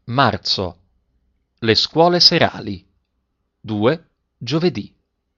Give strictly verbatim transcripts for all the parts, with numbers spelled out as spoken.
Marzo. Le scuole serali. due. Giovedì.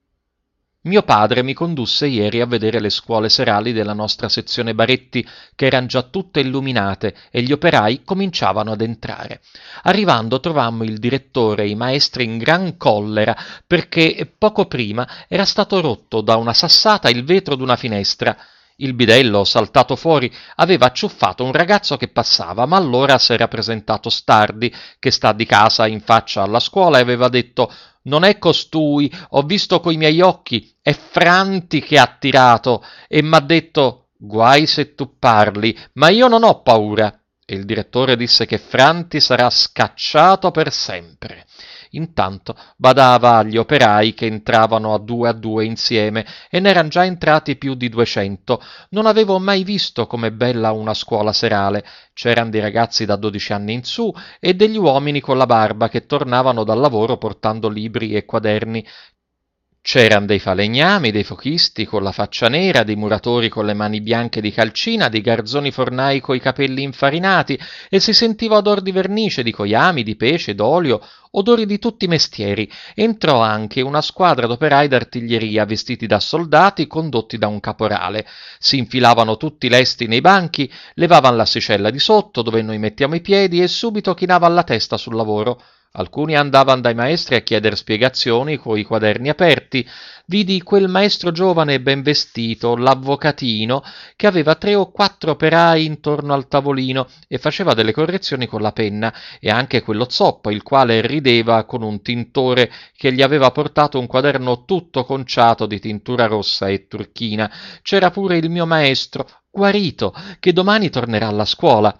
Mio padre mi condusse ieri a vedere le scuole serali della nostra sezione Baretti, che eran già tutte illuminate e gli operai cominciavano ad entrare. Arrivando trovammo il direttore e i maestri in gran collera perché poco prima era stato rotto da una sassata il vetro d'una finestra. Il bidello, saltato fuori, aveva acciuffato un ragazzo che passava, ma allora s'era presentato Stardi, che sta di casa in faccia alla scuola, e aveva detto: «Non è costui, ho visto coi miei occhi, è Franti che ha tirato», e m'ha detto: «Guai se tu parli, ma io non ho paura». E il direttore disse che Franti sarà scacciato per sempre. Intanto badava agli operai che entravano a due a due insieme, e n'eran già entrati più di duecento. Non avevo mai visto come bella una scuola serale. C'eran dei ragazzi da dodici anni in su e degli uomini con la barba che tornavano dal lavoro portando libri e quaderni. C'eran dei falegnami, dei fochisti con la faccia nera, dei muratori con le mani bianche di calcina, dei garzoni fornai coi capelli infarinati, e si sentiva odor di vernice, di coiami, di pesce, d'olio, odori di tutti i mestieri. Entrò anche una squadra d'operai d'artiglieria vestiti da soldati, condotti da un caporale. Si infilavano tutti lesti nei banchi, levavan l'asticella di sotto dove noi mettiamo i piedi, e subito chinavan la testa sul lavoro. Alcuni andavan dai maestri a chieder spiegazioni coi quaderni aperti. Vidi quel maestro giovane e ben vestito, l'avvocatino, che aveva tre o quattro operai intorno al tavolino e faceva delle correzioni con la penna, e anche quello zoppo, il quale rideva con un tintore che gli aveva portato un quaderno tutto conciato di tintura rossa e turchina. C'era pure il mio maestro, guarito, che domani tornerà alla scuola.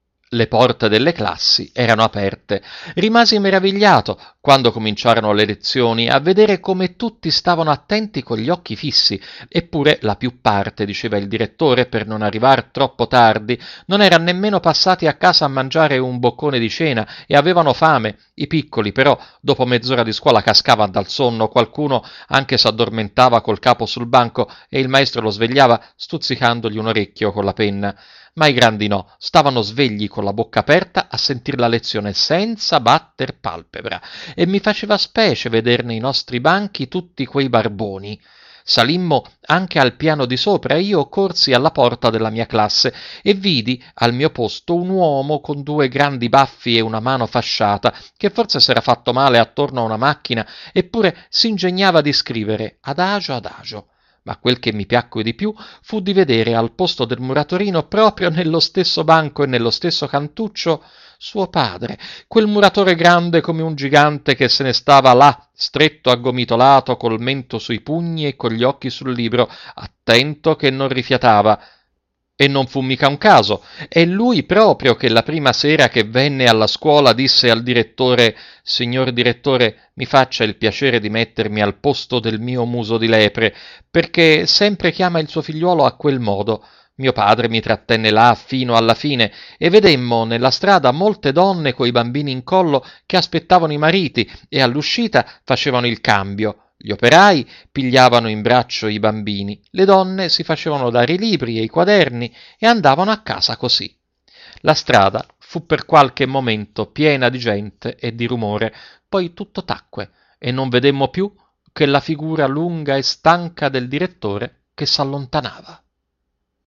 Le porte delle classi erano aperte. Rimasi meravigliato, quando cominciarono le lezioni, a vedere come tutti stavano attenti con gli occhi fissi. Eppure la più parte, diceva il direttore, per non arrivar troppo tardi, non eran nemmeno passati a casa a mangiare un boccone di cena e avevano fame. I piccoli, però, dopo mezz'ora di scuola cascavan dal sonno, qualcuno anche s'addormentava col capo sul banco e il maestro lo svegliava stuzzicandogli un orecchio con la penna. Ma i grandi no, stavano svegli con la bocca aperta a sentir la lezione senza batter palpebra, e mi faceva specie vederne i nostri banchi tutti quei barboni. Salimmo anche al piano di sopra e io corsi alla porta della mia classe e vidi al mio posto un uomo con due grandi baffi e una mano fasciata, che forse s'era fatto male attorno a una macchina, eppure s'ingegnava di scrivere adagio adagio. Ma quel che mi piacque di più fu di vedere al posto del muratorino, proprio nello stesso banco e nello stesso cantuccio, suo padre, quel muratore grande come un gigante che se ne stava là, stretto aggomitolato, col mento sui pugni e con gli occhi sul libro, attento che non rifiatava. E non fu mica un caso. È lui proprio che la prima sera che venne alla scuola disse al direttore: «Signor direttore, mi faccia il piacere di mettermi al posto del mio muso di lepre, perché sempre chiama il suo figliuolo a quel modo». Mio padre mi trattenne là fino alla fine e vedemmo nella strada molte donne coi bambini in collo che aspettavano i mariti e all'uscita facevano il cambio. Gli operai pigliavano in braccio i bambini, le donne si facevano dare i libri e i quaderni e andavano a casa così. La strada fu per qualche momento piena di gente e di rumore, poi tutto tacque e non vedemmo più che la figura lunga e stanca del direttore che s'allontanava.